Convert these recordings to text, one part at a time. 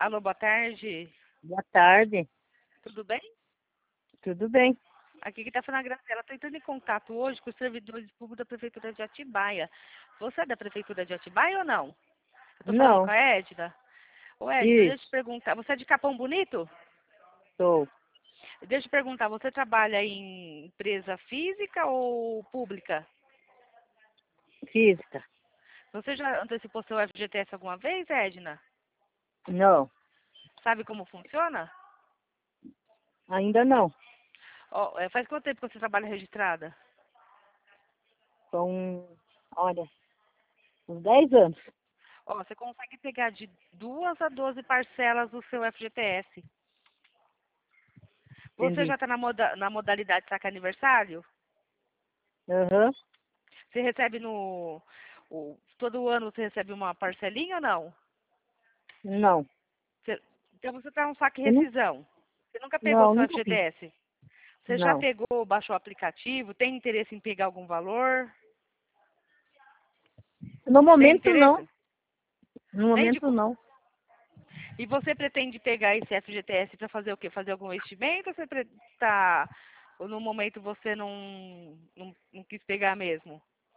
Alô, boa tarde. Boa tarde, Tudo bem? tudo bem? Aqui que está falando a Graciela. Estou entrando em contato hoje com os servidores públicos da Prefeitura de Atibaia. Você é da Prefeitura de Atibaia ou não? Eu estou falando com Não, a Edna. Ô, Edna, deixa eu te isso, perguntar. Você é de Capão Bonito? sou Deixa eu te perguntar. Você trabalha em empresa física ou pública? física. Você já antecipou seu FGTS alguma vez, Edna? Não, Sabe como funciona? ainda não. Ó, faz quanto tempo que você trabalha registrada? São, olha, uns 10 anos. Ó, você consegue pegar de 2 a 12 parcelas do seu FGTS. Você já Entendi. está na modalidade saque aniversário? Aham, Você recebe todo ano você recebe uma parcelinha ou não? não. Então você está no saque Eu não, rescisão. Você nunca pegou não, seu nunca fiz. FGTS? Você já Não. pegou, baixou o aplicativo? Tem interesse em pegar algum valor? No Tem momento não. interesse? No Nem de... momento não. E você pretende pegar esse FGTS para fazer o quê? Fazer algum investimento ou você tá... ou no momento você não quis pegar mesmo?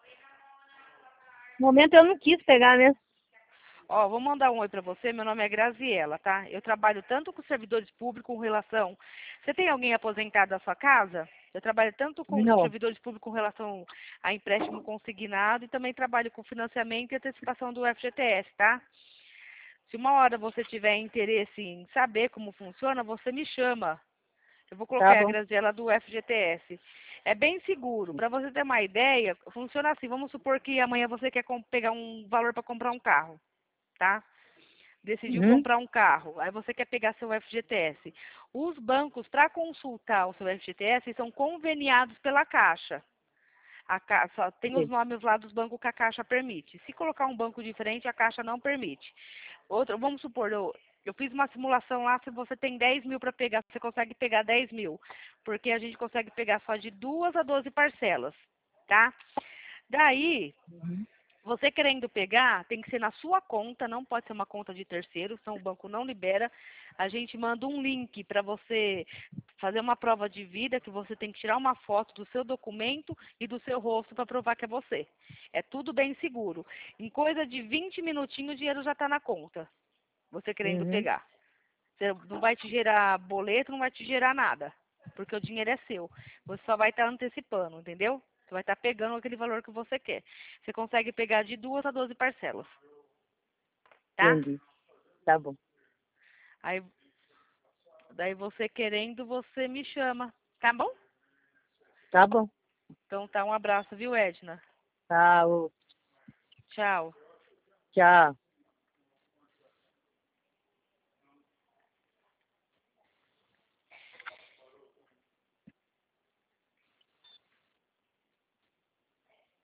No momento eu não quis pegar mesmo. Ó, vou mandar um oi para você. Meu nome é Graziela, tá? Eu trabalho tanto com servidores públicos com relação. Você tem alguém aposentado na sua casa? Eu trabalho tanto com Não. servidores públicos com relação a empréstimo consignado e também trabalho com financiamento e antecipação do FGTS, tá? Se uma hora você tiver interesse em saber como funciona, você me chama. Eu vou Tá colocar a bom. Graziela do FGTS. É bem seguro. Para você ter uma ideia, funciona assim. Vamos supor que amanhã você quer pegar um valor para comprar um carro, tá? Decidiu Uhum. comprar um carro, aí você quer pegar seu FGTS. Os bancos, para consultar o seu FGTS, são conveniados pela Caixa. Só tem os Sei. nomes lá dos bancos que a Caixa permite. Se colocar um banco diferente, a Caixa não permite. Outro, vamos supor, eu fiz uma simulação lá, se você tem 10 mil para pegar, você consegue pegar 10 mil. Porque a gente consegue pegar só de 2 a 12 parcelas, tá? Daí, Uhum. você querendo pegar, tem que ser na sua conta, não pode ser uma conta de terceiro, senão o banco não libera. A gente manda um link para você fazer uma prova de vida, que você tem que tirar uma foto do seu documento e do seu rosto para provar que é você. É tudo bem seguro. Em coisa de 20 minutinhos, o dinheiro já está na conta, você querendo Uhum. pegar. Você não vai te gerar boleto, não vai te gerar nada, porque o dinheiro é seu. Você só vai estar antecipando, entendeu? Você vai estar pegando aquele valor que você quer. Você consegue pegar de 2 a 12 parcelas, tá? Entendi. Tá bom. Aí, daí você querendo, você me chama, tá bom? Tá bom. Então tá, um abraço, viu, Edna? Tá, ô, Tchau. tchau.